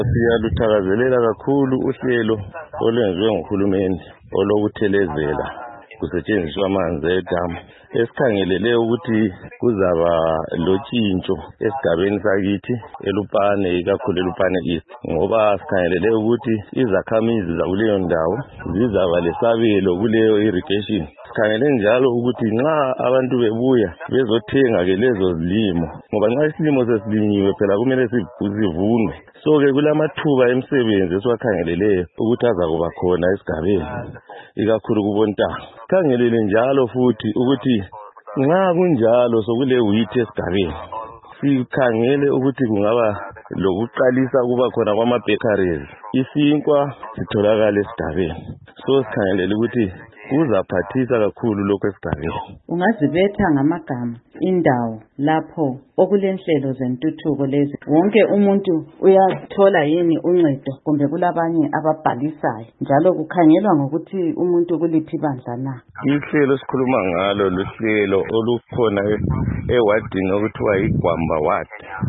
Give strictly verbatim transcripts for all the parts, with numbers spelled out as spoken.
Siyaluthakazelela kakhulu uhlelo olwenziwe nguhulumeni olokuthelezela kusetshenziswa amanzi edamu. Esikhangelele ukuthi kuzaba lotshintsho esigabeni sakithi eLupane, ikakhulu eLupane East, ngoba sikhangelele ukuthi izakhamizi zakuleyo ndawo zizaba lesabelo kuleyo irrigation. Sikhangele njalo ukuthi nxa abantu bebuya bezothenga ke lezo zilimo, ngoba nxa isilimo sesilinyiwe phela kumele sivunwe. So ke kulamathuba emisebenzi esiwakhangeleleyo ukuthi azakuba khona esigabeni, ikakhulu kubontanga. Sikhangelele njalo futhi ukuthi nxa kunjalo sokule wheat esigabeni, sikhangele ukuthi kungaba lokuqalisa kuba khona kwama-bakeries, isinkwa sitholakala esigabeni. So sikhangelele ukuthi kuzaphathisa kakhulu lokho esigabeni. Ungazibetha ngamagama indawo lapho okulenhlelo zentuthuko lezi, wonke umuntu uyathola yini uncedo kumbe kulabanye ababhalisayo, njalo kukhangelwa ngokuthi umuntu kuliphi bandla na? Ihlelo sikhuluma ngalo luhlelo olukhona ewadini okuthiwa yiGwamba Ward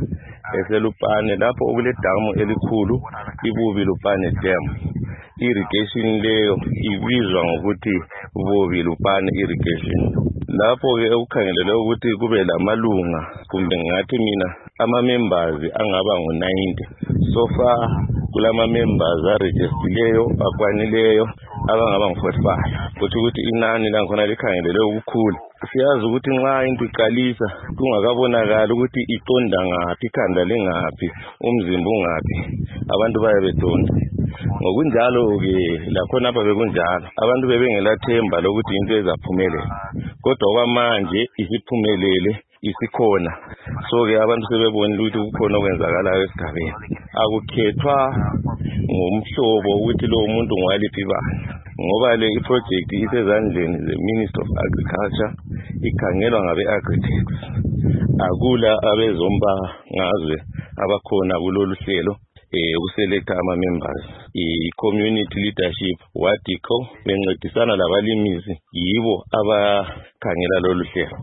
eseLupane, lapho okuledamu elikhulu iBubi Lupane Dam. Irrigation leyo ibizwa ngokuthi Bubi Lupane Irrigation. Lapho ke ukukhangelele ukuthi kube lamalunga kumbe ngathi mina ama-members angaba ngu ninety. So far kulama members arejistileyo akwanileyo abangaba ngu forty-five. Kuthi ukuthi inani lakhona likhangelele ukukhulu. Siyazi ukuthi nxa into iqalisa kungakabonakala ukuthi iqonda ngaphi, ikhanda lingaphi, umzimba ungaphi, abantu bayabedonda. Ngokunjalo ke lakhona apha bekunjalo, abantu bebengelathemba lokuthi into ezaphumelela, kodwa okwamanje isiphumelele, isikhona. So ke abantu sebebonile ukuthi kukhona okwenzakalayo esigabeni. Akukhethwa ngomhlobo ukuthi lo muntu ngwaliphi ibandla, ngoba le iproject isezandleni ze-Ministry of Agriculture, ikhangelwa ngabe-Agritech. Akula abezombangazwe abakhona kulolu hlelo ukuselecta ama-members. I-community leadership wadiko bencedisana labalimisi yibo abakhangela lolu hlelo.